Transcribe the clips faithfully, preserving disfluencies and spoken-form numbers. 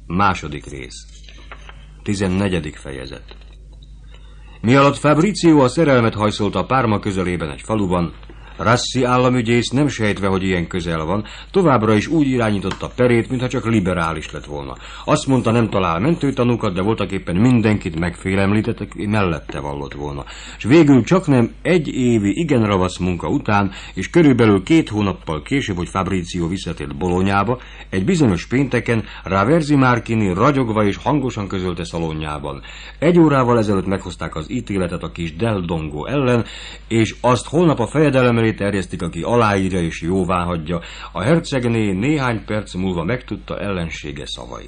Második rész. Tizennegyedik fejezet. Mi alatt Fabrizio a szerelmet hajszolta a Parma közelében egy faluban, Rassi államügyész nem sejtve, hogy ilyen közel van, továbbra is úgy irányította perét, mintha csak liberális lett volna. Azt mondta, nem talál mentőtanúkat, de voltaképpen mindenkit megfélemlített, aki mellette vallott volna. És végül csaknem egy évi igen ravasz munka után, és körülbelül két hónappal később, hogy Fabrizio visszatért Bolognába, egy bizonyos pénteken Raversi Marchini ragyogva és hangosan közölte szalonjában. Egy órával ezelőtt meghozták az ítéletet a kis Del Dongo ellen, és azt holnap a fejedelem terjesztik, aki aláírja és jóváhagyja. A hercegné néhány perc múlva megtudta ellensége szavait.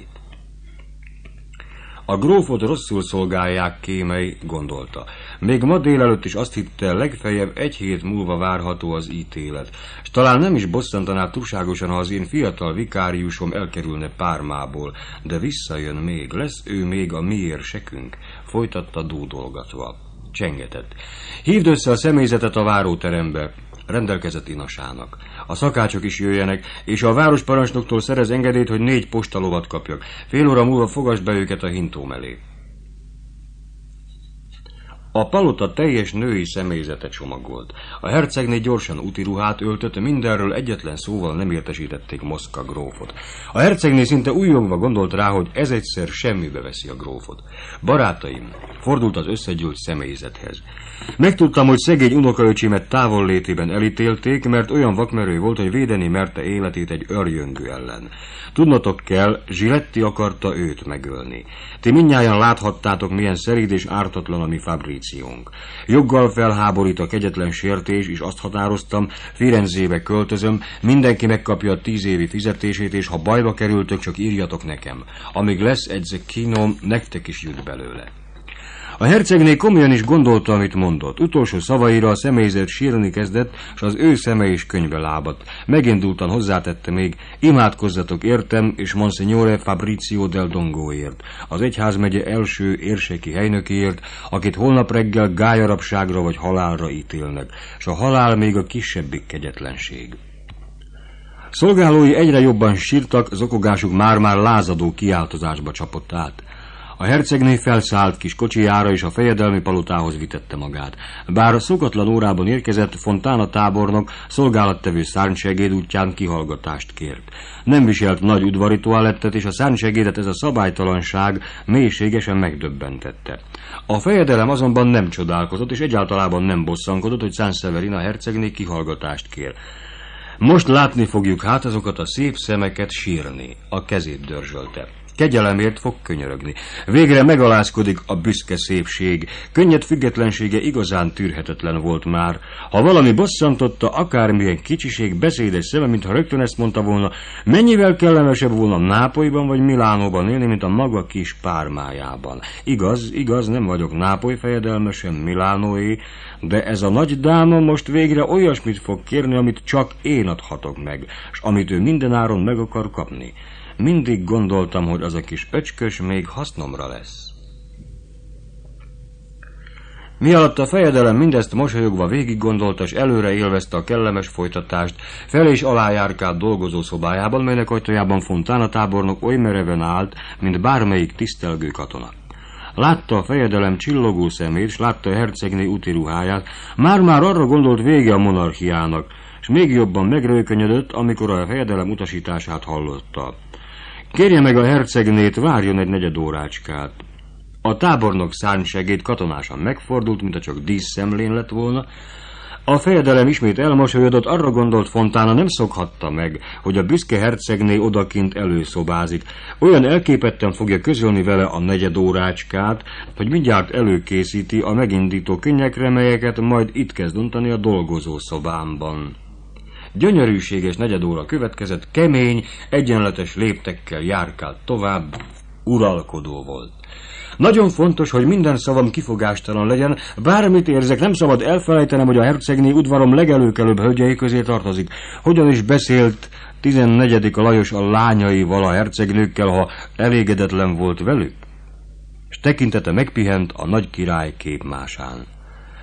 A grófot rosszul szolgálják, kémely, gondolta. Még ma délelőtt is azt hitte, legfeljebb egy hét múlva várható az ítélet. S talán nem is bosszantaná túlságosan, ha az én fiatal vikáriusom elkerülne Pármából, de visszajön még, lesz ő még a mi érsekünk, folytatta dúdolgatva. Csengetett. Hívd össze a személyzetet a váróterembe, rendelkezett Inasának. A szakácsok is jöjjenek, és a városparancsnoktól szerez engedélyt, hogy négy postalovat kapjak. Fél óra múlva fogasd be őket a hintóm elé. A palota teljes női személyzete csomagolt. A hercegné gyorsan úti ruhát öltött, mindenről egyetlen szóval nem értesítették Moszkva grófot. A hercegné szinte újjongva gondolt rá, hogy ez egyszer semmibe veszi a grófot. Barátaim, fordult az összegyűlt személyzethez. Megtudtam, hogy szegény unokaöcsémet távollétében elítélték, mert olyan vakmerő volt, hogy védeni merte életét egy örjöngő ellen. Tudnotok kell, Giletti akarta őt megölni. Ti mindnyájan láthattátok, milyen szerid és ártatlan a mi Fabriciónk. Joggal felháborít a kegyetlen sértés, és azt határoztam, Firenzébe költözöm, mindenki megkapja a tíz évi fizetését, és ha bajba kerültök, csak írjatok nekem. Amíg lesz egy zekkínom, nektek is jut belőle. A hercegné komolyan is gondolta, amit mondott. Utolsó szavaira a személyzet sírni kezdett, s az ő szeme is könyvbe lábadt. Megindultan hozzátette még, imádkozzatok értem, és Monsignore Fabrizio del Dongoért, az egyházmegye első érseki helynökéért, akit holnap reggel gályarabságra vagy halálra ítélnek, s a halál még a kisebbik kegyetlenség. Szolgálói egyre jobban sírtak, zokogásuk már-már lázadó kiáltozásba csapott át. A hercegné felszállt kis kocsijára, és a fejedelmi palotához vitette magát. Bár a szokatlan órában érkezett, Fontana tábornok szolgálattevő szárnysegéd útján kihallgatást kért. Nem viselt nagy udvari toalettet, és a szárnysegédet ez a szabálytalanság mélységesen megdöbbentette. A fejedelem azonban nem csodálkozott, és egyáltalában nem bosszankodott, hogy Sanseverina hercegné kihallgatást kér. Most látni fogjuk hát azokat a szép szemeket sírni, a kezét dörzsölte. Kegyelemért fog könyörögni. Végre megalázkodik a büszke szépség. Könnyed függetlensége igazán tűrhetetlen volt már. Ha valami bosszantotta, akármilyen kicsiség, beszédes szeme, mintha rögtön ezt mondta volna, mennyivel kellemesebb volna Nápolyban vagy Milánóban élni, mint a maga kis Pármájában. Igaz, igaz, nem vagyok Nápoly fejedelme, sem Milánóé, de ez a nagy dáma most végre olyasmit fog kérni, amit csak én adhatok meg, s amit ő mindenáron meg akar kapni. Mindig gondoltam, hogy az a kis öcskös még hasznomra lesz. Mi alatt a fejedelem mindezt mosolyogva végig gondolta, és előre élvezte a kellemes folytatást, fel és alá járkált dolgozó szobájában, melynek ajtajában Fontana tábornok oly mereven állt, mint bármelyik tisztelgő katona. Látta a fejedelem csillogó szemét, s látta a hercegné úti ruháját, már-már arra gondolt, vége a monarchiának, és még jobban megrőkönyödött, amikor a fejedelem utasítását hallotta. Kérje meg a hercegnét, várjon egy negyed órácskát. A tábornok szárnysegéd katonásan megfordult, mintha csak díszszemlén lett volna. A fejedelem ismét elmosolyodott, arra gondolt, Fontana nem szokhatta meg, hogy a büszke hercegné odakint előszobázik. Olyan elképetten fogja közölni vele a negyed órácskát, hogy mindjárt előkészíti a megindító könnyekre, melyeket majd itt kezd untani a dolgozó szobámban. Gyönyörűséges negyed óra következett, kemény, egyenletes léptekkel járkált tovább, uralkodó volt. Nagyon fontos, hogy minden szavam kifogástalan legyen, bármit érzek, nem szabad elfelejtenem, hogy a hercegné udvarom legelőkelőbb hölgyei közé tartozik. Hogyan is beszélt tizennegyedik Lajos a lányaival, a hercegnőkkel, ha elégedetlen volt velük? S tekintete megpihent a nagy király képmásán.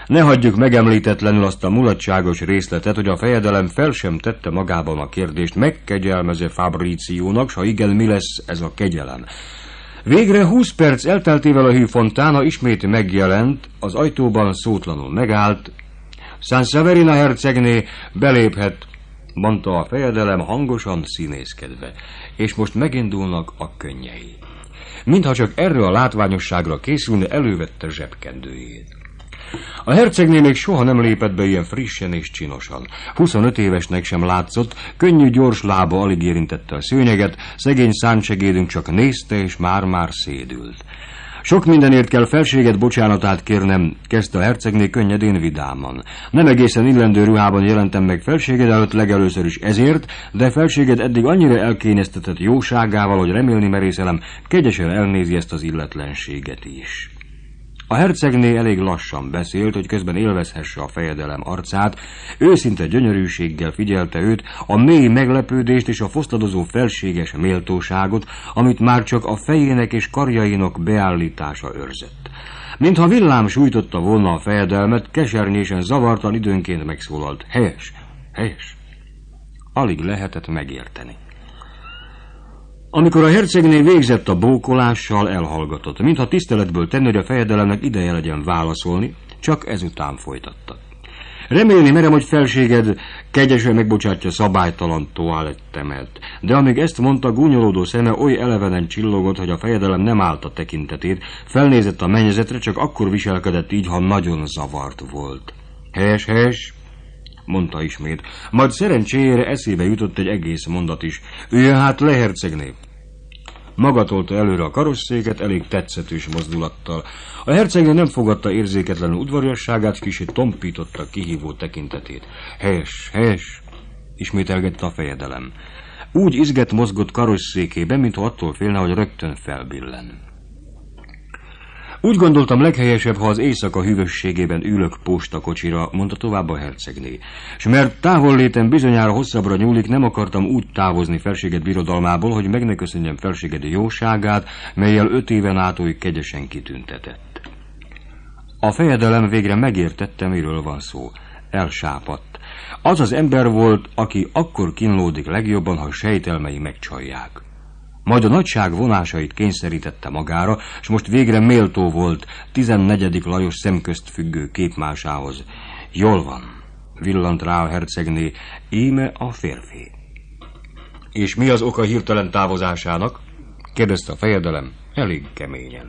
Ne hagyjuk megemlítetlenül azt a mulatságos részletet, hogy a fejedelem fel sem tette magában a kérdést, megkegyelmeze Fabríciónak, s ha igen, mi lesz ez a kegyelem. Végre húsz perc elteltével a hű fontána ismét megjelent, az ajtóban szótlanul megállt. San Severina hercegné beléphet, mondta a fejedelem hangosan színészkedve, és most megindulnak a könnyei. Mintha csak erre a látványosságra készülne, elővette zsebkendőjét. A hercegné még soha nem lépett be ilyen frissen és csinosan. huszonöt évesnek sem látszott, könnyű, gyors lába alig érintette a szőnyeget, szegény szántsegédünk csak nézte, és már-már szédült. Sok mindenért kell felséget bocsánatát kérnem, kezdte a hercegné könnyedén vidáman. Nem egészen illendő ruhában jelentem meg felséged előtt legelőször is ezért, de felséged eddig annyira elkényeztetett jóságával, hogy remélni merészelem, kegyesen elnézi ezt az illetlenséget is. A hercegné elég lassan beszélt, hogy közben élvezhesse a fejedelem arcát, őszinte gyönyörűséggel figyelte őt, a mély meglepődést és a foszladozó felséges méltóságot, amit már csak a fejének és karjainak beállítása őrzött. Mintha villám sújtotta volna a fejedelmet, kesernyésen zavartan időnként megszólalt. Helyes, helyes. Alig lehetett megérteni. Amikor a hercegné végzett a bókolással, elhallgatott, mintha tiszteletből tenni, hogy a fejedelemnek ideje legyen válaszolni, csak ezután folytatta. Remélni merem, hogy felséged kegyesen megbocsátja szabálytalan toalettemet, de amíg ezt mondta, gúnyolódó szeme oly elevenen csillogott, hogy a fejedelem nem állta tekintetét, felnézett a mennyezetre, csak akkor viselkedett így, ha nagyon zavart volt. Helyes, helyes, mondta ismét, majd szerencsére eszébe jutott egy egész mondat is. Üljön hát le, hercegné! Maga tolta előre a karosszéket elég tetszetős mozdulattal. A hercegné nem fogadta érzéketlenül udvariasságát, kicsit tompította kihívó tekintetét. Helyes, helyes, ismételgette a fejedelem. Úgy izget mozgott karosszékében, mintha attól félne, hogy rögtön felbillen. Úgy gondoltam, leghelyesebb, ha az éjszaka hűvösségében ülök postakocsira, mondta tovább a hercegné. S mert távollétem bizonyára hosszabbra nyúlik, nem akartam úgy távozni felséged birodalmából, hogy meg ne köszönjem felséged jóságát, mellyel öt éven át oly kegyesen kitüntetett. A fejedelem végre megértette, miről van szó. Elsápadt. Az az ember volt, aki akkor kínlódik legjobban, ha sejtelmei megcsalják. Majd a nagyság vonásait kényszerítette magára, és most végre méltó volt tizennegyedik Lajos szemközt függő képmásához. Jól van, villant rá a hercegné, íme a férfi. És mi az oka hirtelen távozásának? Kérdezte a fejedelem, elég keményen.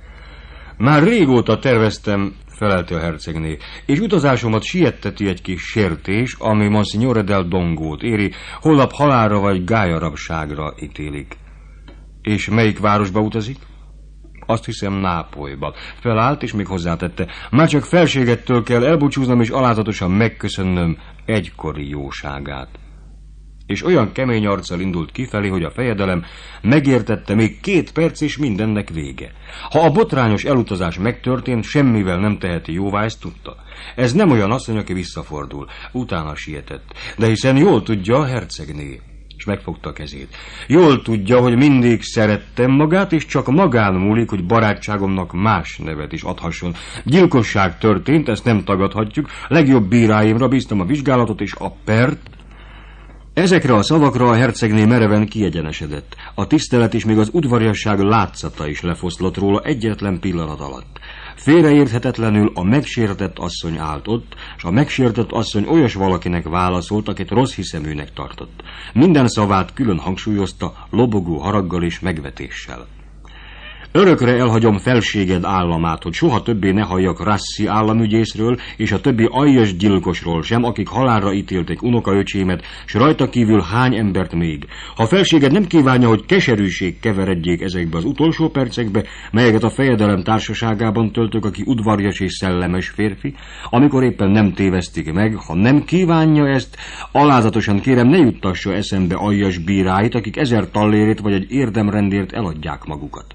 Már régóta terveztem, felelte a hercegné, és utazásomat sietteti egy kis sértés, ami Monsignore del Dongót éri, holnap halálra vagy gályarabságra ítélik. És melyik városba utazik? Azt hiszem Nápolyba. Felállt, és még hozzátette. Már csak felségettől kell elbúcsúznom, és alázatosan megköszönnöm egykori jóságát. És olyan kemény arccal indult kifelé, hogy a fejedelem megértette, még két perc, és mindennek vége. Ha a botrányos elutazás megtörtént, semmivel nem teheti jóvá, ezt tudta. Ez nem olyan asszony, aki visszafordul. Utána sietett. De hiszen jól tudja a hercegné. És megfogta a kezét. Jól tudja, hogy mindig szerettem magát, és csak magán múlik, hogy barátságomnak más nevet is adhasson. Gyilkosság történt, ezt nem tagadhatjuk. Legjobb bíráimra bíztam a vizsgálatot és a pert. Ezekre a szavakra a hercegné mereven kiegyenesedett. A tisztelet és még az udvariasság látszata is lefoszlott róla egyetlen pillanat alatt. Félreérthetetlenül a megsértett asszony állt ott, és a megsértett asszony olyas valakinek válaszolt, akit rossz hiszeműnek tartott. Minden szavát külön hangsúlyozta, lobogó haraggal és megvetéssel. Örökre elhagyom felséged államát, hogy soha többé ne halljak Rassi államügyészről és a többi aljas gyilkosról sem, akik halálra ítélték unokaöcsémet, s rajta kívül hány embert még. Ha felséged nem kívánja, hogy keserűség keveredjék ezekbe az utolsó percekbe, melyeket a fejedelem társaságában töltök, aki udvarjas és szellemes férfi, amikor éppen nem tévesztik meg, ha nem kívánja ezt, alázatosan kérem, ne juttassa eszembe aljas bíráit, akik ezer tallérét vagy egy érdemrendért eladják magukat.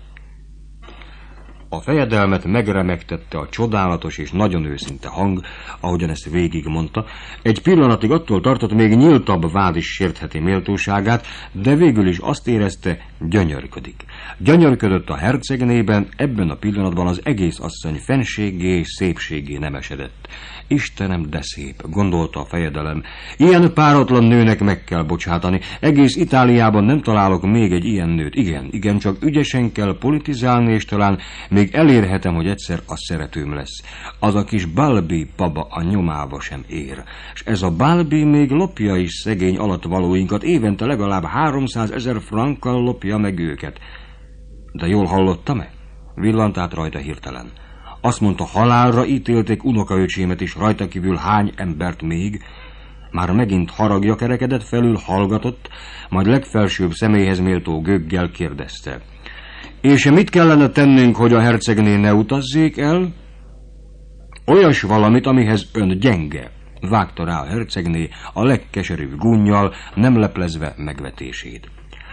A fejedelmet megremegtette a csodálatos és nagyon őszinte hang, ahogyan ezt végig mondta. Egy pillanatig attól tartott, még nyíltabb vád is sértheti méltóságát, de végül is azt érezte, Gyönyörködik. Gyönyörködött a hercegnében, ebben a pillanatban az egész asszony fenségé és szépségé nemesedett. Istenem, de szép, gondolta a fejedelem. Ilyen páratlan nőnek meg kell bocsátani. Egész Itáliában nem találok még egy ilyen nőt. Igen, igen, csak ügyesen kell politizálni, és talán még elérhetem, hogy egyszer a szeretőm lesz. Az a kis Balbi baba a nyomába sem ér. És ez a Balbi még lopja is szegény alattvalóinkat, évente legalább háromszázezer frankkal lopja meg őket. De jól hallottam-e? Villant át rajta hirtelen. Azt mondta, halálra ítélték unokaöcsémet is, rajta kívül hány embert még. Már megint haragja kerekedett felül, hallgatott, majd legfelsőbb személyhez méltó gőggel kérdezte. És mit kellene tennünk, hogy a hercegné ne utazzék el? Olyas valamit, amihez ön gyenge, vágta rá a hercegné a legkeserűbb gúnnyal, nem leplezve megvetését.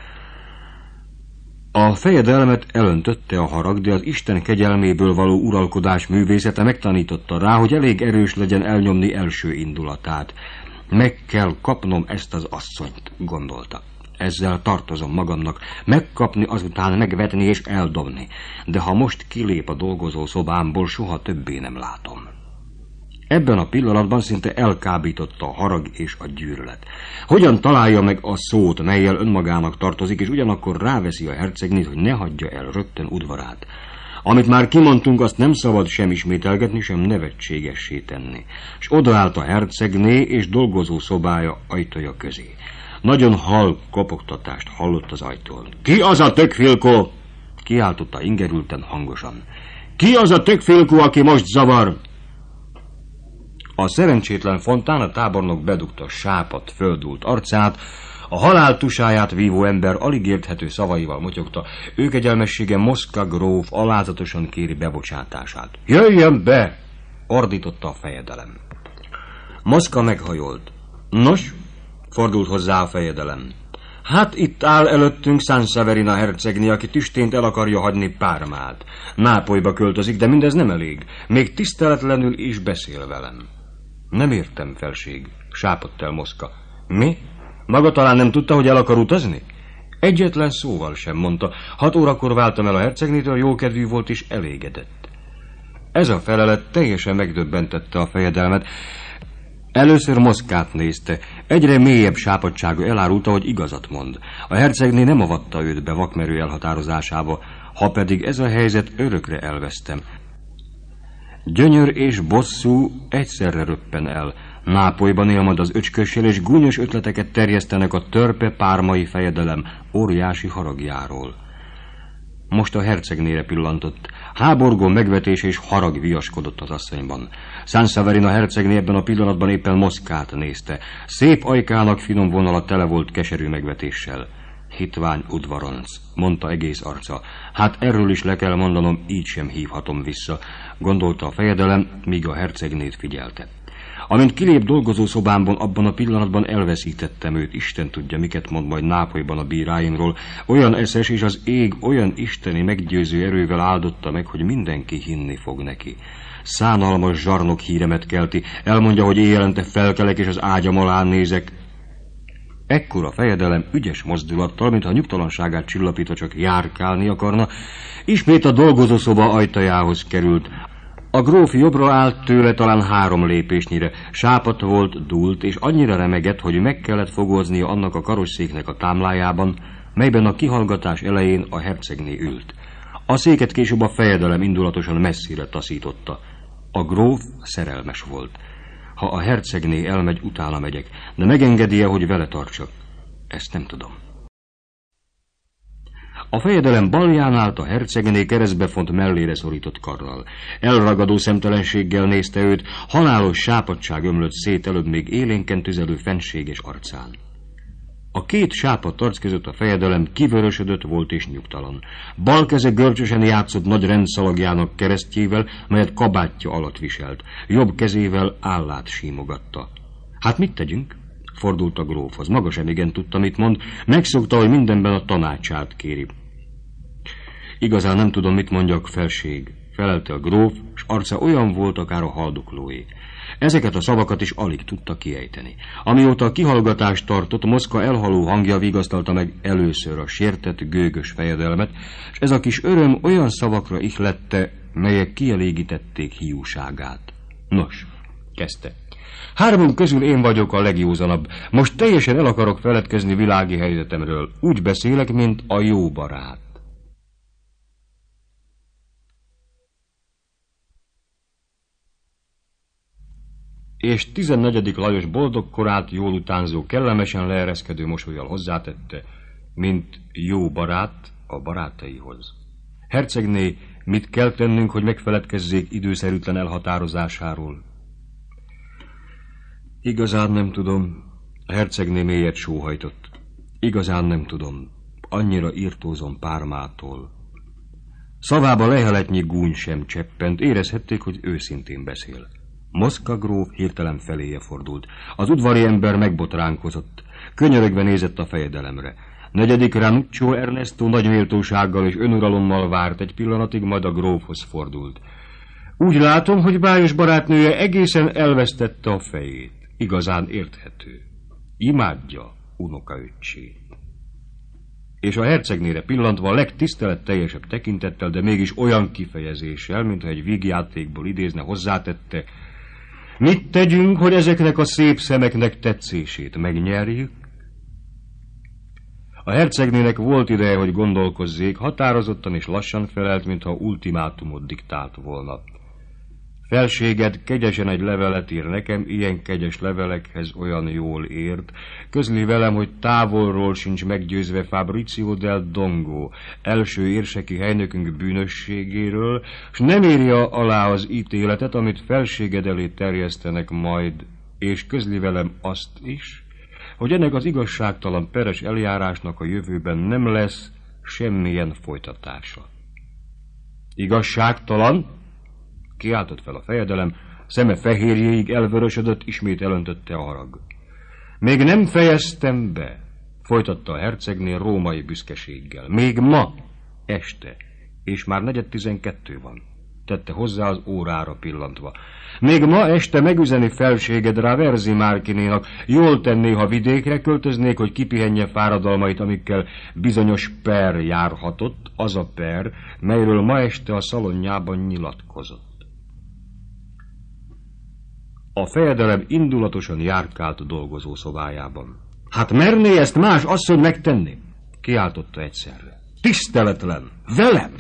A fejedelmet elöntötte a harag, de az Isten kegyelméből való uralkodás művészete megtanította rá, hogy elég erős legyen elnyomni első indulatát. Meg kell kapnom ezt az asszonyt, gondolta. Ezzel tartozom magamnak, megkapni, azután megvetni és eldobni. De ha most kilép a dolgozó szobámból, soha többé nem látom. Ebben a pillanatban szinte elkábította a harag és a gyűlölet. Hogyan találja meg a szót, mellyel önmagának tartozik, és ugyanakkor ráveszi a hercegnét, hogy ne hagyja el rögtön udvarát. Amit már kimondtunk, azt nem szabad sem ismételgetni, sem nevetségessé tenni. És odaállt a hercegné és dolgozó szobája ajtaja közé. Nagyon halk kopogtatást hallott az ajtón. Ki az a tökfilkó? Kiáltotta ingerülten hangosan. Ki az a tökfilkó, aki most zavar? A szerencsétlen Fontana tábornok bedugta sápadt, földult arcát, a halál tusáját vívó ember alig érthető szavaival motyogta. Ő kegyelmessége Mosca gróf alázatosan kéri bebocsátását. Jöjjön be! Ordította a fejedelem. Mosca meghajolt. Nos? Fordult hozzá a fejedelem. Hát itt áll előttünk Sanseverina hercegné, aki tüstént el akarja hagyni Pármát. Nápolyba költözik, de mindez nem elég. Még tiszteletlenül is beszél velem. Nem értem, felség, sápadt el Mosca. Mi? Maga talán nem tudta, hogy el akar utazni? Egyetlen szóval sem, mondta. Hat órakor váltam el a hercegnétől, jókedvű volt és elégedett. Ez a felelet teljesen megdöbbentette a fejedelmet. Először Moscát nézte. Egyre mélyebb sápadtsága elárulta, hogy igazat mond. A hercegné nem avatta őt be vakmerő elhatározásába, ha pedig ez a helyzet, örökre elvesztem. Gyönyör és bosszú egyszerre röppen el. Nápolyban él majd az öcskössel, és gúnyos ötleteket terjesztenek a törpe pármai fejedelem óriási haragjáról. Most a hercegnére pillantott. Háborgó megvetés és harag viaskodott az asszonyban. Sanseverina hercegné ebben a pillanatban éppen Moscát nézte. Szép ajkának finom vonala tele volt keserű megvetéssel. Hitvány udvaronc, mondta egész arca. Hát erről is le kell mondanom, így sem hívhatom vissza, gondolta a fejedelem, míg a hercegnét figyelte. Amint kilép dolgozószobámban, abban a pillanatban elveszítettem őt, Isten tudja, miket mond majd Nápolyban a bíráimról. Olyan eszes, és az ég olyan isteni meggyőző erővel áldotta meg, hogy mindenki hinni fog neki. Szánalmas zsarnok híremet kelti, elmondja, hogy éjjelente felkelek és az ágyam alá nézek. Ekkor a fejedelem ügyes mozdulattal, mintha nyugtalanságát csillapítva csak járkálni akarna, ismét a dolgozószoba ajtajához került. A gróf jobbra állt tőle talán három lépésnyire, sápadt volt, dúlt, és annyira remegett, hogy meg kellett fogóznia annak a karosszéknek a támlájában, melyben a kihallgatás elején a hercegné ült. A széket később a fejedelem indulatosan messzire taszította. A gróf szerelmes volt. Ha a hercegné elmegy, utána megyek, de megengedi-e, hogy vele tartsak? Ezt nem tudom. A fejedelem balján állt a hercegné keresztbefont mellére szorított karral. Elragadó szemtelenséggel nézte őt, halálos sápadtság ömlött szét előbb még élénken tüzelő fenséges arcán. A két sápadt arc között a fejedelem kivörösödött volt és nyugtalan. Bal keze görcsösen játszott nagy rendszalagjának keresztjével, melyet kabátja alatt viselt. Jobb kezével állát símogatta. Hát mit tegyünk? Fordult a grófhoz. Maga sem igen tudta, mit mond. Megszokta, hogy mindenben a tanácsát kéri. Igazán nem tudom, mit mondjak, felség, felelte a gróf, s arca olyan volt akár a haldoklóé. Ezeket a szavakat is alig tudta kiejteni. Amióta a kihallgatást tartott, Moszkva elhaló hangja vigasztalta meg először a sértett, gőgös fejedelmet, és ez a kis öröm olyan szavakra ihlette, melyek kielégítették hiúságát. Nos, kezdte. Hármunk közül én vagyok a legjózanabb. Most teljesen el akarok feledkezni világi helyzetemről. Úgy beszélek, mint a jó barát. És tizennegyedik Lajos boldog korát jól utánzó, kellemesen leereszkedő mosollyal hozzátette, mint jó barát a barátaihoz. Hercegné, mit kell tennünk, hogy megfeledkezzék időszerűtlen elhatározásáról? Igazán nem tudom. A hercegné mélyet sóhajtott. Igazán nem tudom. Annyira írtózom Pármától. Szavába leheletnyi gúny sem cseppent, érezhették, hogy őszintén beszél. Moszkva gróf hirtelen feléje fordult. Az udvari ember megbotránkozott. Könyörögve nézett a fejedelemre. Negyedik Ranuccio Ernesto nagy méltósággal és önuralommal várt egy pillanatig, majd a grófhoz fordult. Úgy látom, hogy bájos barátnője egészen elvesztette a fejét. Igazán érthető. Imádja unokaöccsét. És a hercegnére pillantva a legtiszteletteljesebb tekintettel, de mégis olyan kifejezéssel, mintha egy vígjátékból idézne, hozzátette, mit tegyünk, hogy ezeknek a szép szemeknek tetszését megnyerjük? A hercegnének volt ideje, hogy gondolkozzék, határozottan és lassan felelt, mintha ultimátumot diktált volna. Felséged kegyesen egy levelet ír nekem, ilyen kegyes levelekhez olyan jól ért, közli velem, hogy távolról sincs meggyőzve Fabrizio del Dongo, első érseki helynökünk bűnösségéről, s nem írja alá az ítéletet, amit felséged elé terjesztenek majd, és közli velem azt is, hogy ennek az igazságtalan peres eljárásnak a jövőben nem lesz semmilyen folytatása. Igazságtalan? Kiáltott fel a fejedelem, szeme fehérjéig elvörösödött, ismét elöntötte a harag. Még nem fejeztem be, folytatta a hercegnél római büszkeséggel. Még ma este, és már negyed tizenkettő van, tette hozzá az órára pillantva. Még ma este megüzeni felséged Raversi Márkinénak, jól tenné, ha vidékre költöznék, hogy kipihenje fáradalmait, amikkel bizonyos per járhatott, az a per, melyről ma este a szalonjában nyilatkozott. A fejedelem indulatosan járkált a dolgozó szobájában. Hát merné ezt más asszony megtenni? Kiáltotta egyszerre. Tiszteletlen! Velem!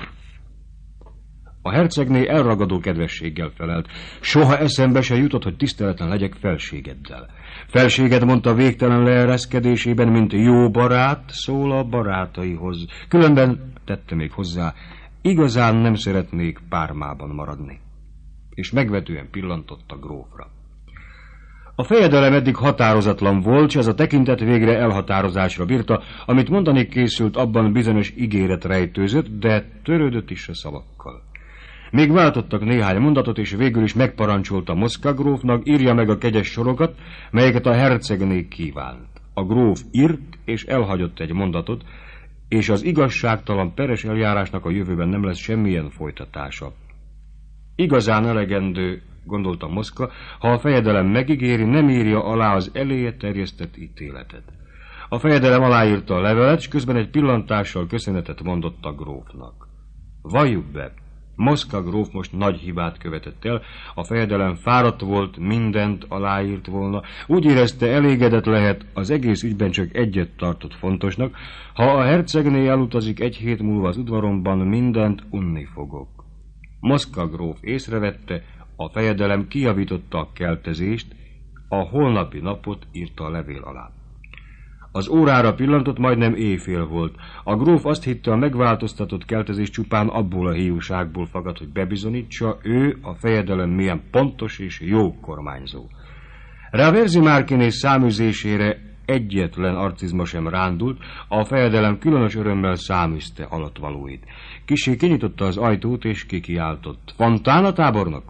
A hercegné elragadó kedvességgel felelt. Soha eszembe se jutott, hogy tiszteletlen legyek felségeddel. Felséged, mondta végtelen leereszkedésében, mint jó barát, szól a barátaihoz. Különben, tette még hozzá, igazán nem szeretnék Pármában maradni. És megvetően pillantott a grófra. A fejedelem eddig határozatlan volt, s ez a tekintet végre elhatározásra bírta, amit mondani készült, abban bizonyos ígéret rejtőzött, de törődött is a szavakkal. Még váltottak néhány mondatot, és végül is megparancsolta Moszkva grófnak, írja meg a kegyes sorokat, melyeket a hercegné kívánt. A gróf írt, és elhagyott egy mondatot, és az igazságtalan peres eljárásnak a jövőben nem lesz semmilyen folytatása. Igazán elegendő, gondolta Moszkva, ha a fejedelem megígéri, nem írja alá az eléje terjesztett ítéletet. A fejedelem aláírta a levelet, és közben egy pillantással köszönetet mondott a grófnak. Valljuk be, Moszkva gróf most nagy hibát követett el, a fejedelem fáradt volt, mindent aláírt volna, úgy érezte, elégedett lehet, az egész ügyben csak egyet tartott fontosnak, ha a hercegné elutazik egy hét múlva az udvaromban, mindent unni fogok. Moszkva gróf észrevette, a fejedelem kijavította a keltezést, a holnapi napot írta a levél alá. Az órára pillantott, majdnem éjfél volt. A gróf azt hitte, a megváltoztatott keltezés csupán abból a hiúságból fakadt, hogy bebizonyítsa, ő a fejedelem milyen pontos és jó kormányzó. Raversi Márkiné száműzésére egyetlen arcizma sem rándult, a fejedelem különös örömmel száműzte alattvalóit. Kissé kinyitotta az ajtót és kikiáltott. Fontana tábornok!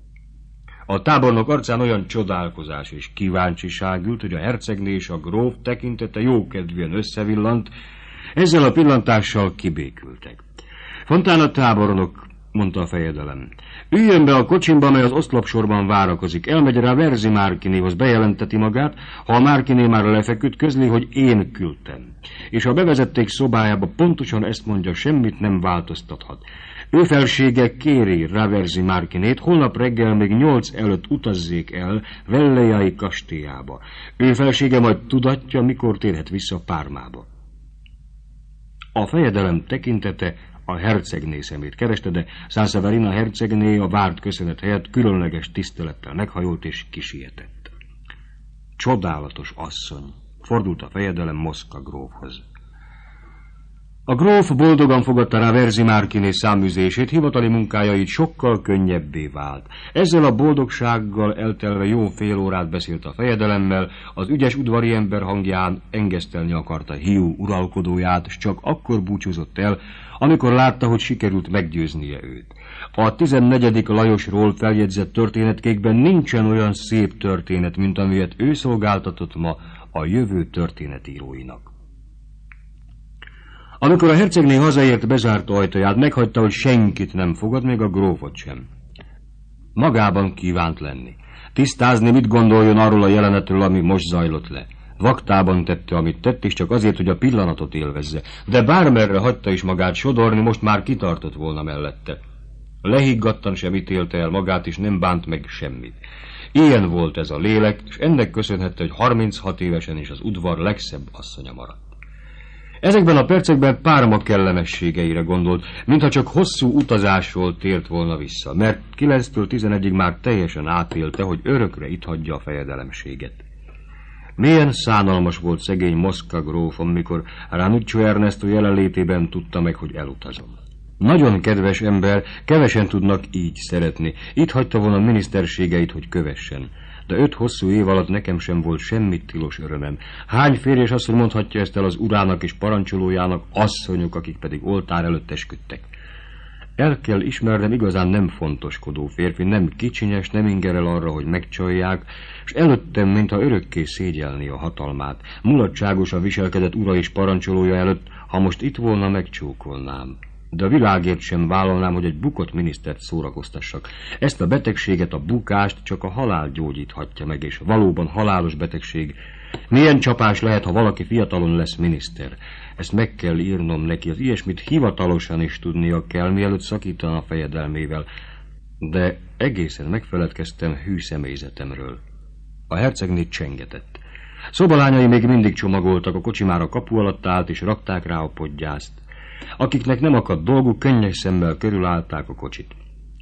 A tábornok arcán olyan csodálkozás és kíváncsiság ült, hogy a hercegné és a gróf tekintete jókedvűen összevillant, ezzel a pillantással kibékültek. Fontana tábornok, mondta a fejedelem. Üljön be a kocsimba, mely az oszlopsorban várakozik. Elmegy rá Verzi Márkinéhoz, bejelenteti magát, ha a Márkiné már lefeküdt, közli, hogy én küldtem. És ha bevezették szobájába, pontosan ezt mondja, semmit nem változtathat. Ő felsége kéri Raverzi Márkinét, holnap reggel még nyolc előtt utazzék el Vellejai kastélyába. Ő felsége majd tudatja, mikor térhet vissza Pármába. A fejedelem tekintete a hercegné szemét kereste, de Sanseverina hercegné a várt köszönet helyett különleges tisztelettel meghajolt és kisietett. Csodálatos asszony, fordult a fejedelem Moszkva grófhoz. A gróf boldogan fogadta Raverzi Márkiné száműzését, hivatali munkájait sokkal könnyebbé vált. Ezzel a boldogsággal eltelve jó fél órát beszélt a fejedelemmel, az ügyes udvari ember hangján engesztelni akarta hiú uralkodóját, s csak akkor búcsúzott el, amikor látta, hogy sikerült meggyőznie őt. A tizennegyedik Lajosról feljegyzett történetkékben nincsen olyan szép történet, mint amilyet ő szolgáltatott ma a jövő történetíróinak. Amikor a hercegné hazaért, bezárt ajtaját, meghagyta, hogy senkit nem fogad, még a grófot sem. Magában kívánt lenni. Tisztázni, mit gondoljon arról a jelenetről, ami most zajlott le. Vaktában tette, amit tett, és csak azért, hogy a pillanatot élvezze. De bármerre hagyta is magát sodorni, most már kitartott volna mellette. Lehiggadtan sem ítélte el magát, és nem bánt meg semmit. Ilyen volt ez a lélek, és ennek köszönhette, hogy harminchat évesen is az udvar legszebb asszonya maradt. Ezekben a percekben Párma kellemességeire gondolt, mintha csak hosszú utazásról tért volna vissza, mert kilenctől tizenegyig már teljesen átélte, hogy örökre itt hagyja a fejedelemséget. Milyen szánalmas volt szegény Moszkva gróf, amikor Ranuccio Ernesto jelenlétében tudta meg, hogy elutazom. Nagyon kedves ember, kevesen tudnak így szeretni. Itt hagyta volna a miniszterségeit, hogy kövessen. De öt hosszú év alatt nekem sem volt semmit tilos örömem. Hány férjes asszony mondhatja ezt el az urának és parancsolójának, asszonyok, akik pedig oltár előtt esküdtek. El kell ismernem, igazán nem fontoskodó férfi, nem kicsinyes, nem ingerel arra, hogy megcsalják, és előttem, mintha örökké szégyelni a hatalmát. Mulatságosan viselkedett ura és parancsolója előtt, ha most itt volna, megcsókolnám. De a világért sem vállalnám, hogy egy bukott minisztert szórakoztassak. Ezt a betegséget, a bukást csak a halál gyógyíthatja meg, és valóban halálos betegség. Milyen csapás lehet, ha valaki fiatalon lesz miniszter? Ezt meg kell írnom neki, az ilyesmit hivatalosan is tudnia kell, mielőtt szakítana a fejedelmével. De egészen megfeledkeztem hű személyzetemről. A hercegné csengetett. Szobalányai még mindig csomagoltak, a kocsi már a kapu alatt állt, és rakták rá a podgyászt. Akiknek nem akadt dolguk, könnyes szemmel körülállták a kocsit.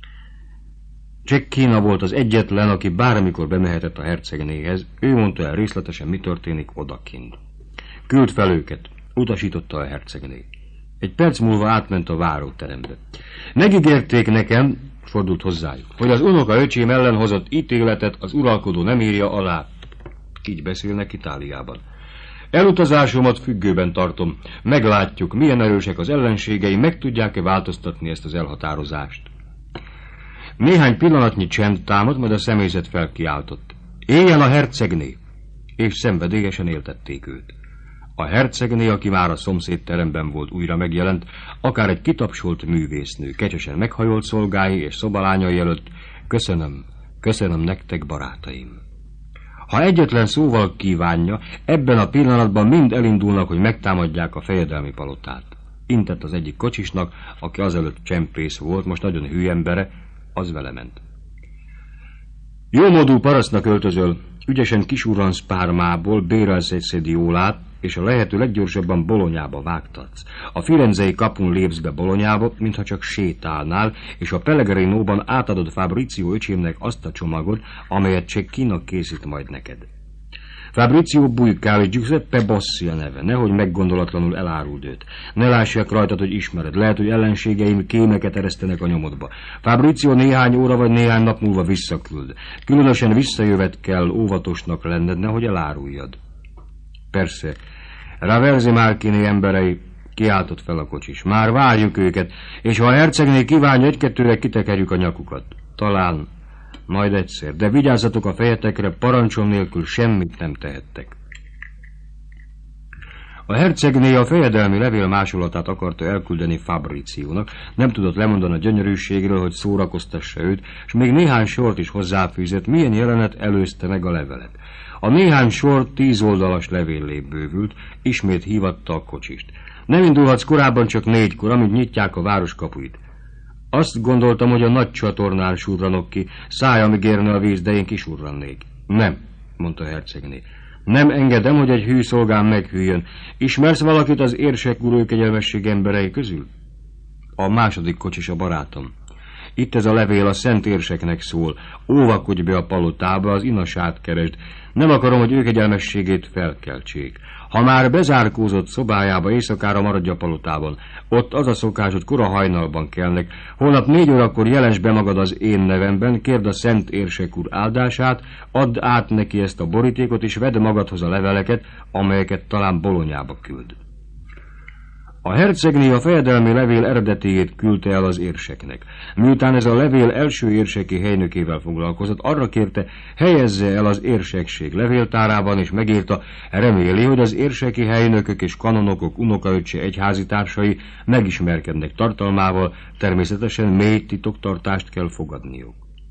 Csekkina volt az egyetlen, aki bármikor bemehetett a hercegnéhez. Ő mondta el részletesen, mi történik odakint. Küld fel őket, utasította a hercegné. Egy perc múlva átment a váróterembe. Megígérték nekem, fordult hozzájuk, hogy az unoka öcsém ellen hozott ítéletet az uralkodó nem írja alá. Így beszélnek Itáliában. Elutazásomat függőben tartom. Meglátjuk, milyen erősek az ellenségei, meg tudják-e változtatni ezt az elhatározást. Néhány pillanatnyi csend támadt, majd a személyzet felkiáltott. Éljen a hercegné! És szenvedélyesen éltették őt. A hercegné, aki már a szomszédteremben volt, újra megjelent, akár egy kitapsolt művésznő, kecsesen meghajolt szolgái és szobalányai előtt. Köszönöm, köszönöm nektek, barátaim! Ha egyetlen szóval kívánja, ebben a pillanatban mind elindulnak, hogy megtámadják a fejedelmi palotát. Intett az egyik kocsisnak, aki azelőtt csempész volt, most nagyon hű embere, az vele ment. Jómódú parasztnak öltözöl, ügyesen kisurransz Pármából, bérelsz egy szediólát, és a lehető leggyorsabban Bolonyába vágtatsz. A firenzei kapun lépsz be Bolonyába, mintha csak sétálnál, és a Pellegrinóban átadod Fabrizio öcsémnek azt a csomagot, amelyet Cecchina készít majd neked. Fabrizio bujkál, és Giuseppe Bossi a neve, nehogy meggondolatlanul eláruld őt. Ne lássák rajtad, hogy ismered, lehet, hogy ellenségeim kémeket eresztenek a nyomodba. Fabrizio néhány óra vagy néhány nap múlva visszaküld. Különösen visszajövet kell óvatosnak lenned, nehogy eláruljad. Persze, Raverzi Márkiné emberei, kiáltott fel a kocsis. Már várjuk őket, és ha a hercegné kívánja, egy-kettőre kitekerjük a nyakukat. Talán majd egyszer, de vigyázzatok a fejetekre, parancsom nélkül semmit nem tehettek. A hercegné a fejedelmi levél másolatát akarta elküldeni Fabriciónak, nem tudott lemondani a gyönyörűségről, hogy szórakoztassa őt, és még néhány sort is hozzáfűzött, milyen jelenet előzte meg a levelet. A néhány sor tíz oldalas levéllé bővült, ismét hívatta a kocsist. Nem indulhatsz korábban, csak négykor, amint nyitják a város kapuit. Azt gondoltam, hogy a nagy csatornán surranok ki, szájamig érne a víz, de én kisurrannék. Nem, mondta a hercegné. Nem engedem, hogy egy hű szolgám meghűljön. Ismersz valakit az érsek urő kegyelmesség emberei közül? A második kocsis a barátom. Itt ez a levél a szent érseknek szól. Óvakodj be a palotába, az inasát keresd. Nem akarom, hogy ő kegyelmességét felkeltsék. Ha már bezárkózott szobájába, éjszakára maradj a palotában. Ott az a szokás, hogy kora hajnalban kelnek. Holnap négy órakor jelens be magad az én nevemben, kérd a szent érsek úr áldását, add át neki ezt a borítékot, és vedd magadhoz a leveleket, amelyeket talán Bolonyába küld. A hercegné a fejedelmi levél eredetéjét küldte el az érseknek. Miután ez a levél első érseki helynökével foglalkozott, arra kérte, helyezze el az érsekség levéltárában, és megírta, reméli, hogy az érseki helynökök és kanonokok unokaöccse egyházitársai megismerkednek tartalmával, természetesen mély titoktartást kell fogadniuk.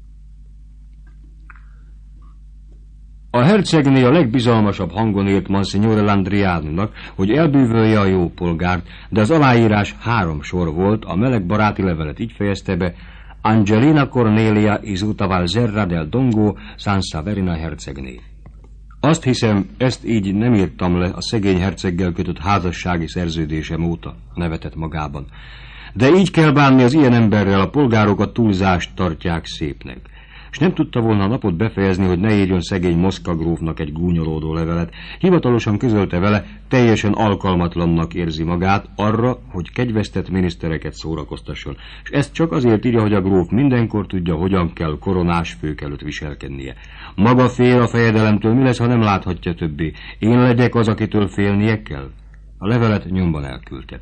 A hercegné a legbizalmasabb hangon írt Monsignore Landrianunak, hogy elbűvölje a jó polgárt, de az aláírás három sor volt, a meleg baráti levelet így fejezte be: Angelina Cornelia Izuta Valserra del Dongo, San Saverina hercegné. Azt hiszem, ezt így nem írtam le a szegény herceggel kötött házassági szerződésem óta, nevetett magában. De így kell bánni az ilyen emberrel, a polgárok a túlzást tartják szépnek. És nem tudta volna a napot befejezni, hogy ne írjon szegény Moszkva grófnak egy gúnyolódó levelet. Hivatalosan közölte vele, teljesen alkalmatlannak érzi magát arra, hogy kegyvesztett minisztereket szórakoztasson. És ezt csak azért írja, hogy a gróf mindenkor tudja, hogyan kell koronás fők előtt viselkednie. Maga fél a fejedelemtől, mi lesz, ha nem láthatja többé? Én legyek az, akitől félnie kell? A levelet nyomban elküldte.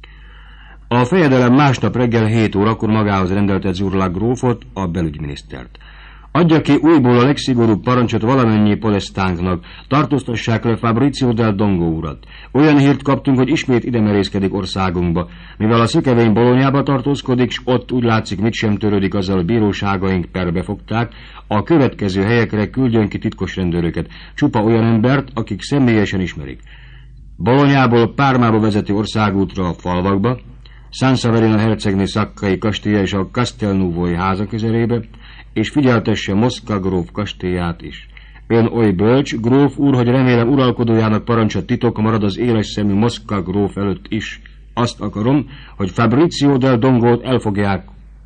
A fejedelem másnap reggel hét órakor magához rendelte Zurla grófot, a belügyminisztert. Adja ki újból a legszigorúbb parancsot valamennyi podesztánknak, tartóztassák le Fabricio del Dongo urat. Olyan hírt kaptunk, hogy ismét ide merészkedik országunkba. Mivel a szökevény Bolonyába tartózkodik, s ott úgy látszik, mit sem törődik azzal, a bíróságaink perbe fogták, a következő helyekre küldjön ki titkos rendőröket, csupa olyan embert, akik személyesen ismerik. Bolonyából Pármába vezető országútra a falvakba, San Saverina hercegné szakkai kastélya és a Castelnuvoi háza közelébe, és figyeltesse Moszkva gróf kastélyát is. Ön oly bölcs, gróf úr, hogy remélem uralkodójának parancsa titok marad az éles szemű Moszkva gróf előtt is. Azt akarom, hogy Fabricio del Dongót elfogják.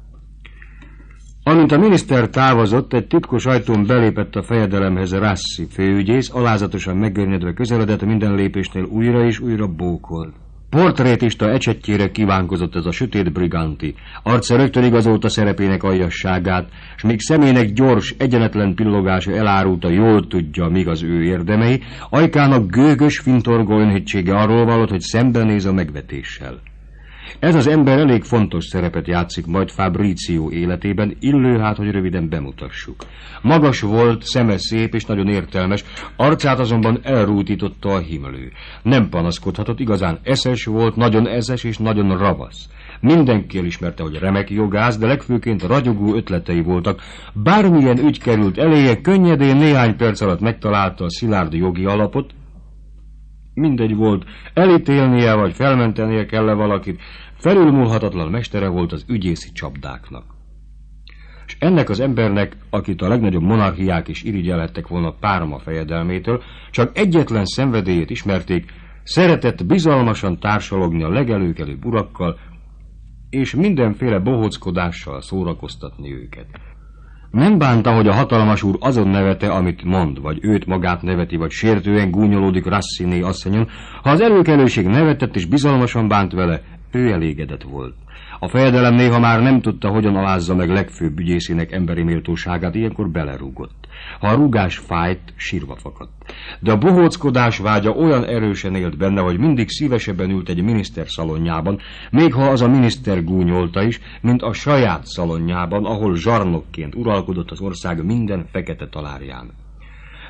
Amint a miniszter távozott, egy titkos ajtón belépett a fejedelemhez Rassi főügyész, alázatosan megörnyedve közeledett, minden lépésnél újra és újra bókolt. Portrétista ecsetjére kívánkozott ez a sötét briganti. Arca rögtön igazolta szerepének aljasságát, s még szemének gyors, egyenetlen pillogása elárulta, jól tudja, míg az ő érdemei, ajkának gőgös, fintorgó önhitsége arról valott, hogy szembenéz a megvetéssel. Ez az ember elég fontos szerepet játszik majd Fabricio életében, illő hát, hogy röviden bemutassuk. Magas volt, szeme szép és nagyon értelmes, arcát azonban elrútította a himlő. Nem panaszkodhatott, igazán eszes volt, nagyon eszes és nagyon ravasz. Mindenki elismerte, hogy remek jogász, de legfőként ragyogó ötletei voltak. Bármilyen ügy került eléje, könnyedén néhány perc alatt megtalálta a szilárd jogi alapot. Mindegy volt, elítélnie vagy felmentenie kell-e valakit, felülmúlhatatlan mestere volt az ügyészi csapdáknak. És ennek az embernek, akit a legnagyobb monarchiák is irigyelhettek volna Párma fejedelmétől, csak egyetlen szenvedélyét ismerték, szeretett bizalmasan társalogni a legelőkelőbb urakkal, és mindenféle bohóckodással szórakoztatni őket. Nem bánta, hogy a hatalmas úr azon nevete, amit mond, vagy őt magát neveti, vagy sértően gúnyolódik Rassiné asszonyon. Ha az előkelőség nevetett és bizalmasan bánt vele, ő elégedett volt. A fejedelem néha már nem tudta, hogyan alázza meg legfőbb ügyészének emberi méltóságát, ilyenkor belerúgott. Ha a rúgás fájt, sírva fakadt. De a bohóckodás vágya olyan erősen élt benne, hogy mindig szívesebben ült egy miniszter szalonjában, még ha az a miniszter gúnyolta is, mint a saját szalonjában, ahol zsarnokként uralkodott az ország minden fekete talárján.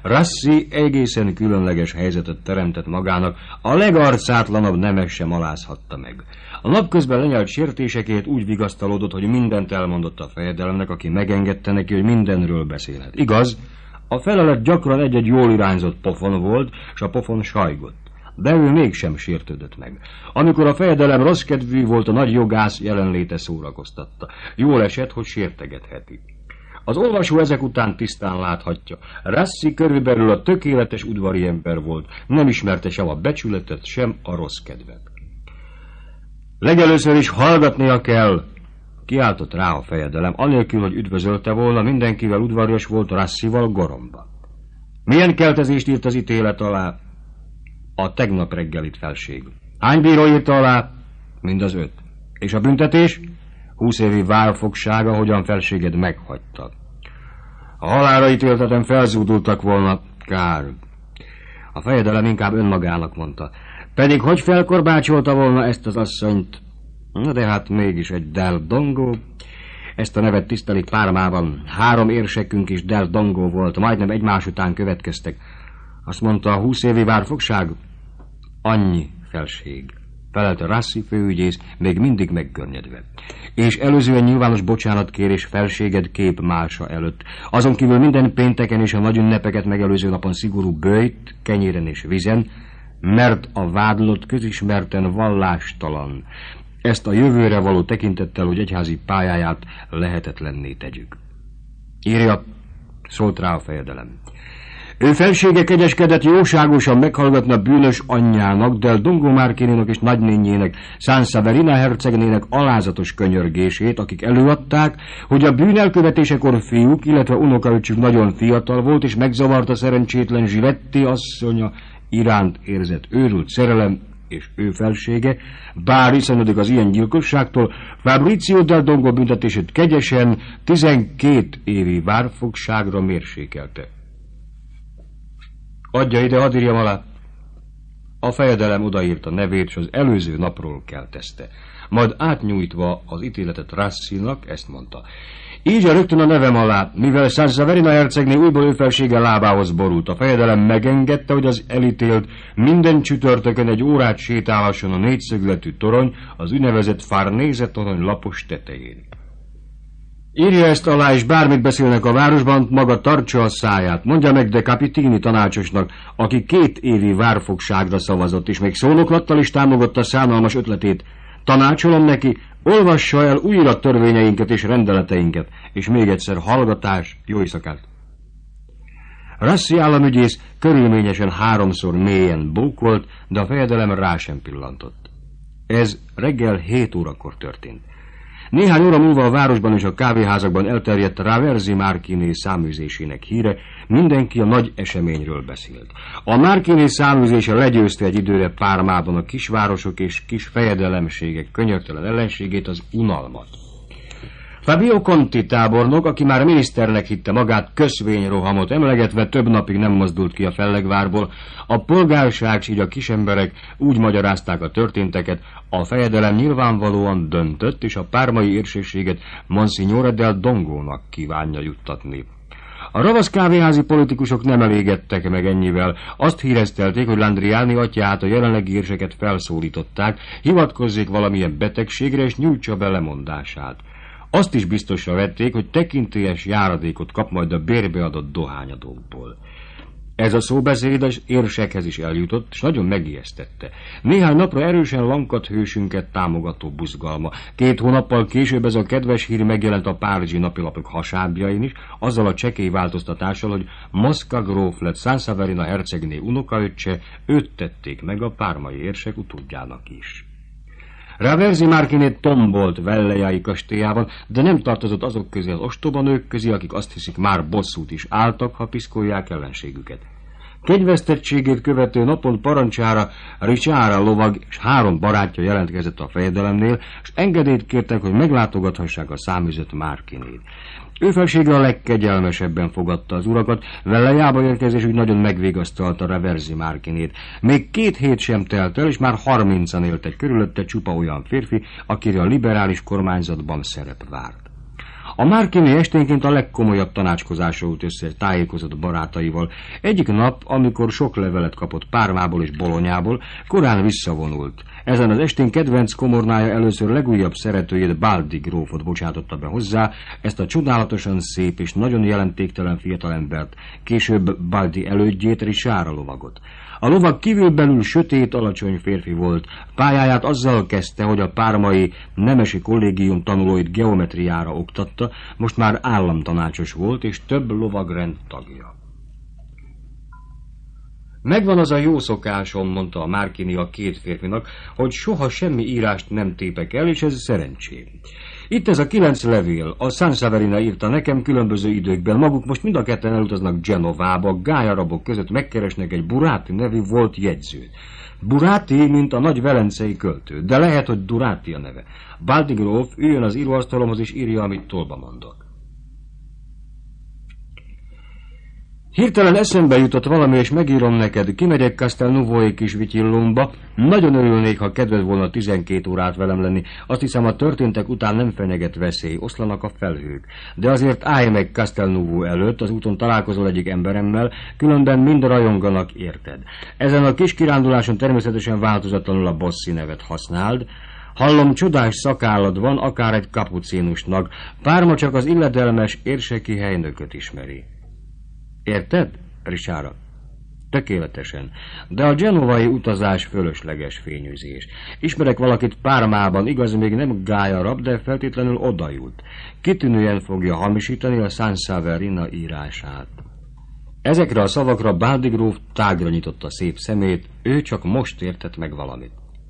Rassi egészen különleges helyzetet teremtett magának, a legarcátlanabb nemes sem alázhatta meg. A napközben lenyelt sértésekért úgy vigasztalódott, hogy mindent elmondott a fejedelemnek, aki megengedte neki, hogy mindenről beszélhet. Igaz, a felelet gyakran egy-egy jól irányzott pofon volt, s a pofon sajgott. De ő mégsem sértődött meg. Amikor a fejedelem rossz kedvű volt, a nagy jogász jelenléte szórakoztatta. Jól esett, hogy sértegetheti. Az olvasó ezek után tisztán láthatja. Rassi körülbelül a tökéletes udvari ember volt, nem ismerte sem a becsületet, sem a rossz kedvet. Legelőször is hallgatnia kell, kiáltott rá a fejedelem, anélkül, hogy üdvözölte volna, mindenkivel udvarias volt Rassival Goromba. Milyen keltezést írt az ítélet alá? A tegnap reggelit felség. Hány bíró írta alá? Mind az öt. És a büntetés? Húsz évi várfogsága, hogyan felséged meghagyta. A halálra ítéltetem felzúdultak volna. Kár. A fejedelem inkább önmagának mondta. Pedig hogy felkorbácsolta volna ezt az asszonyt? Na de hát mégis egy Del Dongo. Ezt a nevet tisztelik Pármában. Három érsekünk is Del Dongo volt, majdnem egymás után következtek. Azt mondta, a húsz évi várfogság? Annyi, felség, felelte Rassi főügyész, még mindig meggörnyedve. És előzően nyilvános bocsánatkérés felséged kép mása előtt. Azon kívül minden pénteken és a nagy ünnepeket megelőző napon szigorú böjt, kenyéren és vizen, mert a vádlott közismerten vallástalan. Ezt a jövőre való tekintettel, hogy egyházi pályáját lehetetlenné tegyük. Írja, szólt rá a fejedelem. Ő felsége kegyeskedett jóságosan meghallgatna bűnös anyjának, Del Dongo Marchininak és nagynényének, Sanseverina hercegnének alázatos könyörgését, akik előadták, hogy a bűnelkövetésekor fiúk, illetve unokaöccsük nagyon fiatal volt, és megzavarta szerencsétlen Giletti asszonya iránt érzett őrült szerelem, és ő felsége, bár iszonyodik az ilyen gyilkosságtól, Fabrizio Del Dongo büntetését kegyesen tizenkét évi várfogságra mérsékelte. Adja ide, hadd írjam alá. A fejedelem odaírta nevét, és az előző napról keltezte. Majd átnyújtva az ítéletet Rassinak, ezt mondta. Így rögtön a nevem alá, mivel Sanseverina hercegné újból ő felsége lábához borult. A fejedelem megengedte, hogy az elítélt minden csütörtökön egy órát sétálhasson a négyszögletű torony, az úgynevezett Farnese torony lapos tetején. Írja ezt alá, és bármit beszélnek a városban, maga tartsa a száját. Mondja meg de Capitini tanácsosnak, aki két évi várfogságra szavazott, és még szónoklattal is támogatta szánalmas ötletét. Tanácsolom neki, olvassa el újra törvényeinket és rendeleteinket, és még egyszer hallgatás, jó éjszakát. Rassi államügyész körülményesen háromszor mélyen bókolt, de a fejedelem rá sem pillantott. Ez reggel hét órakor történt. Néhány óra múlva a városban és a kávéházakban elterjedt Raversi Marchini száműzésének híre, mindenki a nagy eseményről beszélt. A Marchini száműzése legyőzte egy időre Pármában a kisvárosok és kis fejedelemségek könyörtelen ellenségét, az unalmat. Fabio Conti tábornok, aki már miniszternek hitte magát, köszvényrohamot emlegetve több napig nem mozdult ki a Fellegvárból. A polgárság s így a kisemberek úgy magyarázták a történteket, a fejedelem nyilvánvalóan döntött, és a pármai érsekséget Monsignore del Dongónak kívánja juttatni. A ravasz kávéházi politikusok nem elégedtek meg ennyivel. Azt híreztelték, hogy Landriani atyát, a jelenlegi érseket felszólították, hivatkozzék valamilyen betegségre, és nyújtsa be lemondását. Azt is biztosra vették, hogy tekintélyes járadékot kap majd a bérbeadott dohányadókból. Ez a szóbeszéd az érsekhez is eljutott, és nagyon megijesztette. Néhány napra erősen lankadt hősünket támogató buzgalma. Két hónappal később ez a kedves hír megjelent a párizsi napilapok hasábjain is, azzal a csekély változtatással, hogy Mosca gróf lett Sanseverina hercegné unokaöccse, őt tették meg a pármai érsek utódjának is. Raversi Marchini tombolt Vellejai kastélyában, de nem tartozott azok közé az ostoba nők közé, akik azt hiszik, már bosszút is álltak, ha piszkolják ellenségüket. Kegyvesztettségét követő napon parancsára Ricsára lovag és három barátja jelentkezett a fejedelemnél, és engedélyt kértek, hogy meglátogathassák a száműzött Marchinit. Ő felsége a legkegyelmesebben fogadta az urakat, Vellejába érkezés úgy nagyon megvigasztalta Raversi Marchinit. Még két hét sem telt el, és már harmincan éltek körülötte, csupa olyan férfi, akire a liberális kormányzatban szerep várt. A Marchini esténként a legkomolyabb tanácskozásra ült össze tájékozott barátaival. Egyik nap, amikor sok levelet kapott Pármából és Bolonyából, korán visszavonult. Ezen az estén kedvenc komornája először legújabb szeretőjét, Baldi grófot bocsátotta be hozzá, ezt a csodálatosan szép és nagyon jelentéktelen fiatalembert, később Baldi elődjét, Richard lovagot. A lovag kívülbelül sötét, alacsony férfi volt. Pályáját azzal kezdte, hogy a pármai nemesi kollégium tanulóit geometriára oktatta, most már államtanácsos volt, és több lovagrend tagja. Megvan az a jó szokásom, mondta a Marchini a két férfinak, hogy soha semmi írást nem tépek el, és ez szerencsém. Itt ez a kilenc levél, a San Severina írta nekem különböző időkben, maguk most mind a ketten elutaznak Genovába, gályarabok között megkeresnek egy Buráti nevű volt jegyzőt. Buráti, mint a nagy velencei költő, de lehet, hogy Duráti a neve. Baldi gróf üljön az íróasztalomhoz és írja, amit tolba mondok. Hirtelen eszembe jutott valami, és megírom neked, kimegyek Castelnuovói kis Vityillumba. Nagyon örülnék, ha kedved volna tizenkét órát velem lenni. Azt hiszem, a történtek után nem fenyeget veszély, oszlanak a felhők. De azért állj meg Castelnuovo előtt, az úton találkozol egyik emberemmel, különben mind rajonganak érted. Ezen a kis kiránduláson természetesen változatlanul a Bossi nevet használd. Hallom, csodás szakállad van, akár egy kapucínusnak. Párma csak az illedelmes érseki helynököt ismeri. Érted, Richard? Tökéletesen. De a genovai utazás fölösleges fényűzés. Ismerek valakit Pármában, igaz, még nem gályarab, de feltétlenül odajut. Kitűnően fogja hamisítani a San Severina írását. Ezekre a szavakra Baldi gróf tágra nyitotta szép szemét, ő csak most értett meg valamit.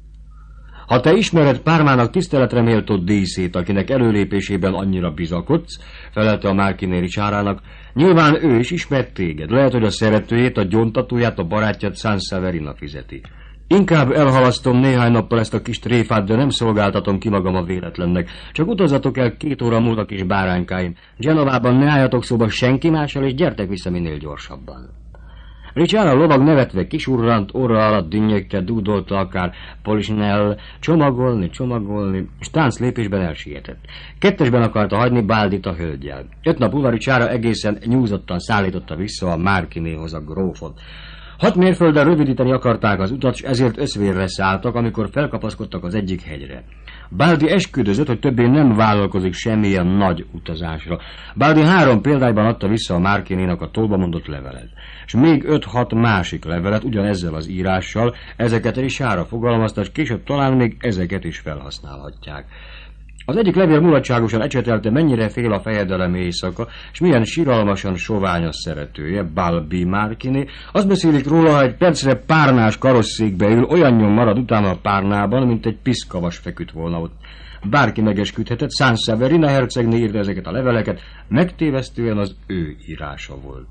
Ha te ismered Pármának tiszteletre méltó díszét, akinek előlépésében annyira bizakodsz, felelte a Marchini Richardának, nyilván ő is ismert téged. Lehet, hogy a szeretőjét, a gyóntatóját, a barátját San Severina fizeti. Inkább elhalasztom néhány nappal ezt a kis tréfát, de nem szolgáltatom ki magam a véletlennek. Csak utazatok el két óra múlva, kis báránykáim. Genovában ne álljatok szóba senki mással, és gyertek vissza minél gyorsabban. Richard a lovag nevetve kisurrant, orra alatt dinnyögte, dúdolta akár Polichinell, csomagolni, csomagolni, és tánc lépésben elsietett. Kettesben akarta hagyni Baldit a hölgyel. Öt nap múlva Richard egészen nyúzottan szállította vissza a Marchinihoz a grófot. Hat mérfölddel rövidíteni akarták az utat, és ezért összvérre szálltak, amikor felkapaszkodtak az egyik hegyre. Baldi esküdözött, hogy többé nem vállalkozik semmilyen nagy utazásra. Baldi három példányban adta vissza a Marchininak a tolba mondott levelet, és még öt-hat másik levelet ugyanezzel az írással, ezeket Richardra fogalmazta, és később talán még ezeket is felhasználhatják. Az egyik levél mulatságosan ecsetelte, mennyire fél a fejedelem éjszaka, és milyen siralmasan sovány a szeretője, Balbi Marchini. Azt beszélik róla, ha egy percre párnás karosszékbe ül, olyan nyom marad utána a párnában, mint egy piszkavas feküdt volna ott. Bárki megesküdhetett, San Severina hercegné írta ezeket a leveleket, megtévesztően az ő írása volt.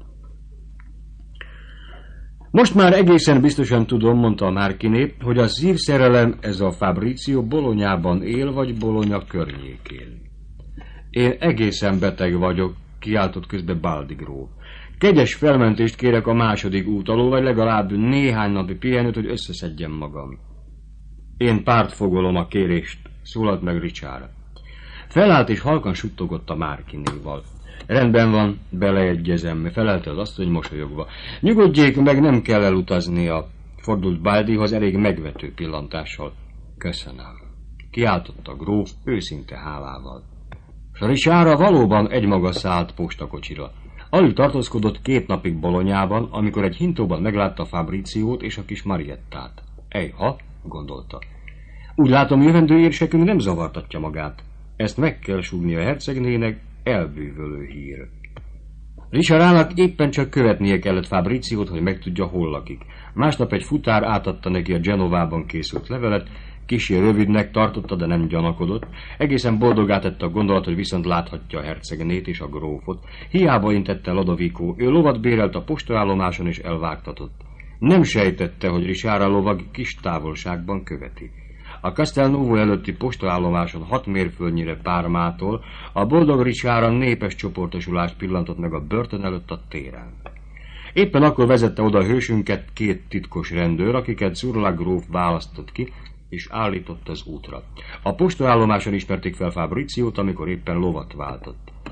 Most már egészen biztosan tudom, mondta a Marchini, hogy a szívszerelem, ez a Fabrizio Bolonyában él, vagy Bologna környékén. Én egészen beteg vagyok, kiáltott közbe Baldi gróf. Kegyes felmentést kérek a második út alól, vagy legalább néhány napi pihenőt, hogy összeszedjem magam. Én pártfogolom a kérést, szólalt meg Richard. Felállt és halkan suttogott a Marchinival. Rendben van, beleegyezem, felelte az asszony mosolyogva. Nyugodjék meg, nem kell elutaznia, fordult Baldihoz elég megvető pillantással. Köszönöm. Kiáltott a gróf őszinte hálával. Richardra valóban egymaga szállt postakocsira. Alig tartózkodott két napig Bolonyában, amikor egy hintóban meglátta Fabriciót és a kis Mariettát. Ejha, gondolta. Úgy látom, jövendő érsekünk nem zavartatja magát. Ezt meg kell súgni a hercegnének, elbűvölő hír. Richardnak éppen csak követnie kellett Fabriciót, hogy megtudja, hol lakik. Másnap egy futár átadta neki a Genovában készült levelet, kissé rövidnek tartotta, de nem gyanakodott. Egészen boldogá tette a gondolat, hogy viszont láthatja a hercegnét és a grófot. Hiába intette Lodovico, ő lovat bérelt a postaállomáson és elvágtatott. Nem sejtette, hogy Richard a lovag kis távolságban követi. A Castelnuovo előtti postaállomáson hat mérföldnyire Pármától a boldog Richard a népes csoportosulást pillantott meg a börtön előtt a téren. Éppen akkor vezette oda hősünket két titkos rendőr, akiket Zurla gróf választott ki, és állított az útra. A postaállomáson ismerték fel Fabriciót, amikor éppen lovat váltott.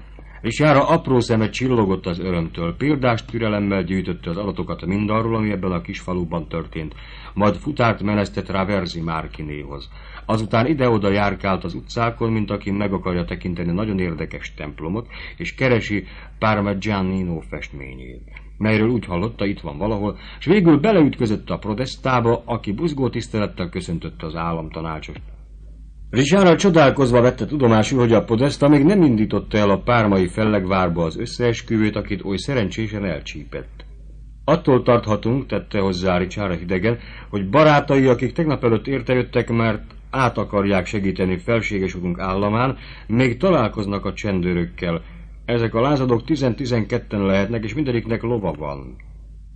Richard apró szeme csillogott az örömtől, példás türelemmel gyűjtötte az adatokat mindarról, ami ebben a kis faluban történt, majd futárt meneszte Traversi Marchinéhoz. Azután ide-oda járkált az utcákon, mint aki meg akarja tekinteni nagyon érdekes templomot, és keresi Parmigianino festményét, melyről úgy hallotta, itt van valahol, és végül beleütközött a Podestába, aki buzgó tisztelettel köszöntötte az államtanácsost. Richard csodálkozva vette tudomásul, hogy a Podesta még nem indította el a pármai fellegvárba az összeesküvőt, akit oly szerencsésen elcsípett. Attól tarthatunk, tette hozzá Richard hidegen, hogy barátai, akik tegnap előtt értejöttek, mert át akarják segíteni felséges utunk államán, még találkoznak a csendőrökkel. Ezek a lázadók tizen-tizenketten lehetnek, és mindegyiknek lova van.